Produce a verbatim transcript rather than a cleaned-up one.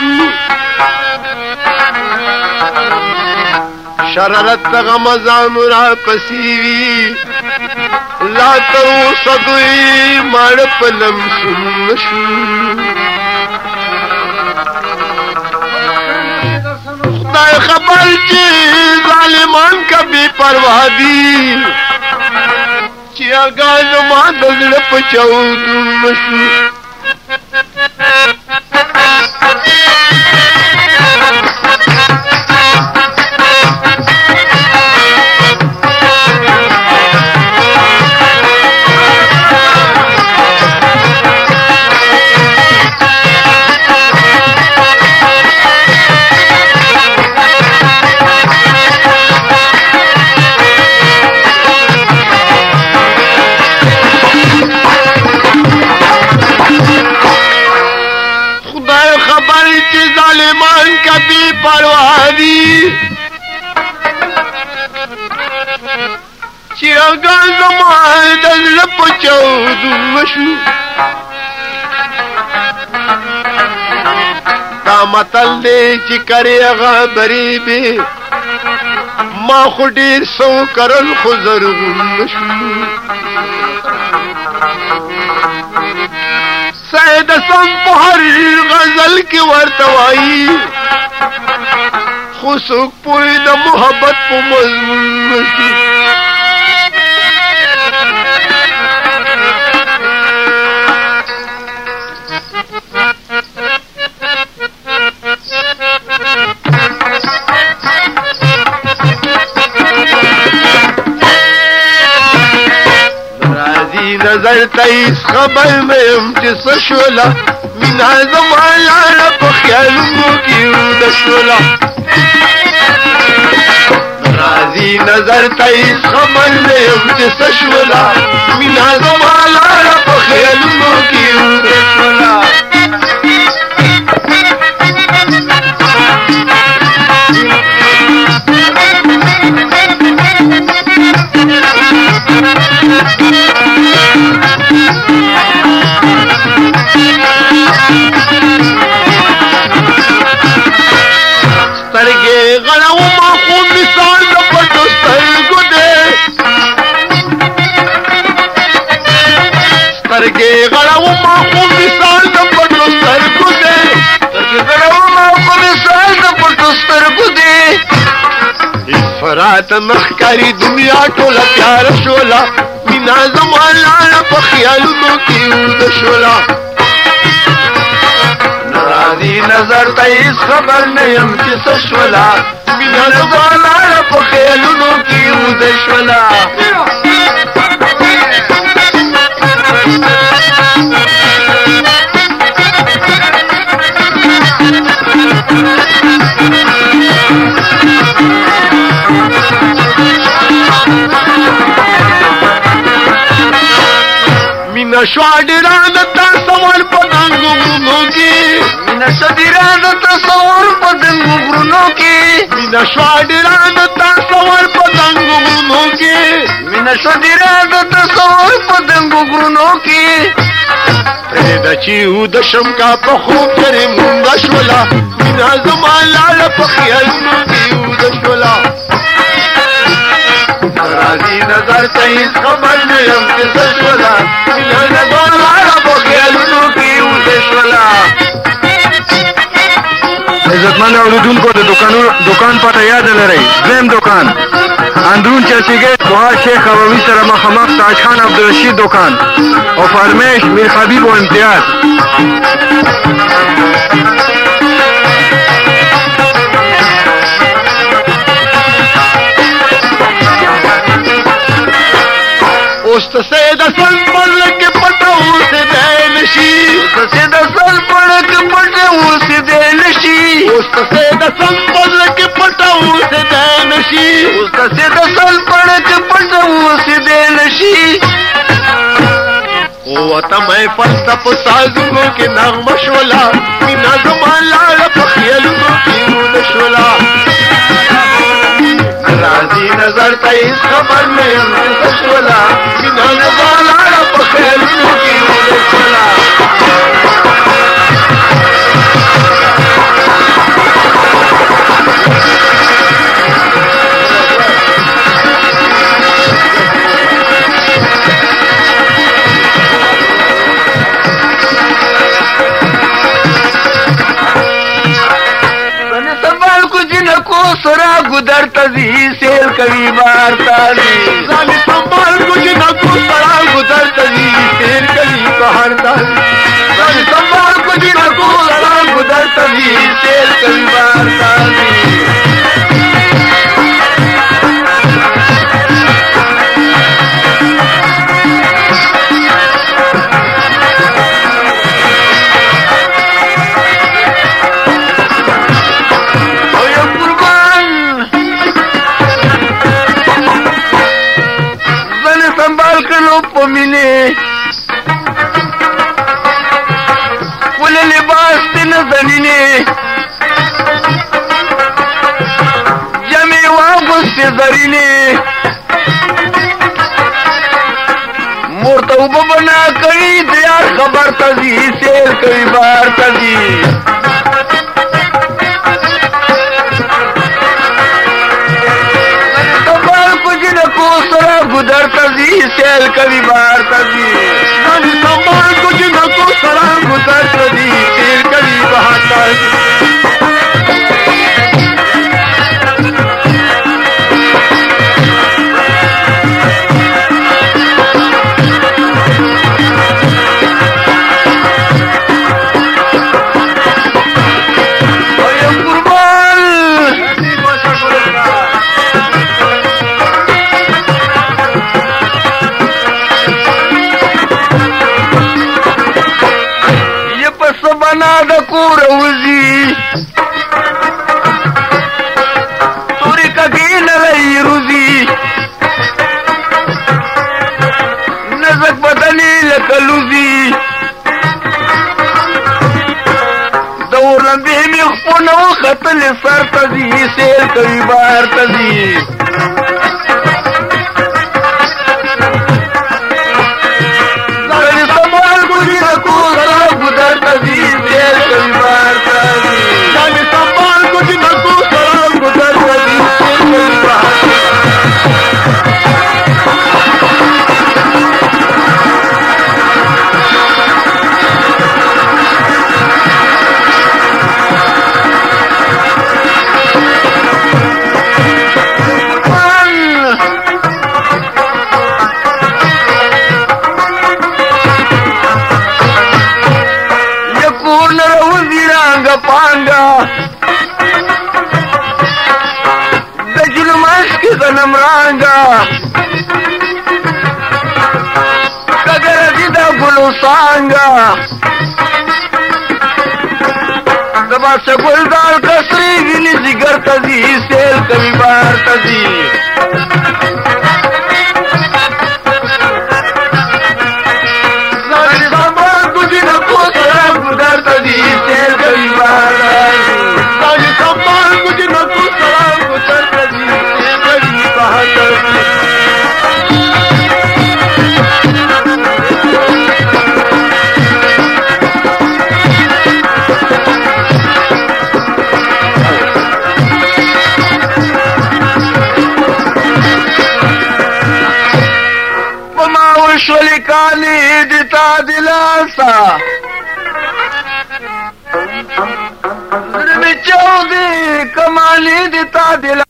شو شرارت غمزان را پسیوی لا تو صدوی مار پلم سن شو خدای خبر چی ظالمان کا بی پرواہ دی چی اگاز ما دزل پچاودن شو ظالمان کا بی پرواہ دی چی اگا زمان دل پچودن شو دا متل دے چی کرے اغا بری بے ما خو ډیر سو کرل خو زرغون شو سید سم په هر غزل کې ورته وایي خو څوک پوهې د محبت په مضمون شو نظر تیس خبر میم چی سشولا مینا زمانا پا خیالمو کی رود شولا رازی نظر تیس خبر میم چی سشولا مینا زمانا پا خیالمو کی رود شولا سترگے غلو ما خون مثال دا پٹو سترگو دے سترگے غلو ما خون مثال دا پٹو سترگو دے سترگے غلو ما خون مثال دا پٹو سترگو دے فرات مخکاری دنیا ٹولا پیار شولا مینا زمانا پا خیالونو کی اود شولا نرازی نظر تیس خبر نیم چی سشولا مینا زمانا پا خیالونو کی اود شولا مینا شوادران تصور پدنگو غرونو کی مینا شدیران تصور پدنگو غرونو کی مینا شوادران تصور پدنگو غرونو کی مینا شدیران تصور پدنگو غرونو کی پیدا چیو دشم کا پخوب چرے مونگا شولا مینا زمان لال پخیالنو کیو دشولا رازی نظر تیس خبر نیم کس شولا مینا زمان لال پخیالنو کیو دشولا عزتمند اوریدونکو کو دکان پته یاد لرئ زم دکان اندرون چرچیگه سوهاج شیخ عووی سره مخامخ تاج خان عبدالرشید دکان او فرمیش میر حبیب و امتیاز اوست سید اصل پڑھ پٹاؤ سے دے نشی اوست سید اصل پڑھ پٹاؤ سے دے نشی اوست سید اصل پڑھ پٹاؤ سے دے نشی اوست سید اصل پڑھ پٹاؤ سے دے نشی قوت میں فلسف سازوں کے نغمہ شولا مینا زمان لال پخیلوں کی رود شولا رازی نظر تیس خبر میں ہم شولا مینا زمان لال پخیلوں کی رود شولا گدر تزی سیل کبھی بار تازی ځان سنبال کچھ نہ کو سڑا گدر تزی سیل کبھی بار تازی ځان سنبال کچھ نہ کو سڑا گدر تزی سیل کبھی بار تازی پمینه ول لباس تن زنینه جمع واغس زرینه مرتوب بنا کئی دیار خبر تزی سیل کئی بار تزی گدر تزی سیل کبھی بار تزی ځان سنبال کچھ نہ کو سڑا گدر تزی سیل کبھی بار تزی کور وزي توري کګي لري روزي نزك بدني لکلوزي دور لمبي مي خپنو خپل سر تزي سيل کوي بار تزي پانگا دجل مشک زنم رانگا کگر دیدا گلو سانگا دبا سے گلدار کسری گلی زگر تزی سیل کبھی بار تزی زاری سامان کچھ نہ کو سرا گدر تزی سیل کبھی بار زاری سامان کچھ نہ کو سرا گدر تزی سیل کبھی بار تزی شلکانی دیتا دلاسا زرمی چودی کمالی دیتا دلاسا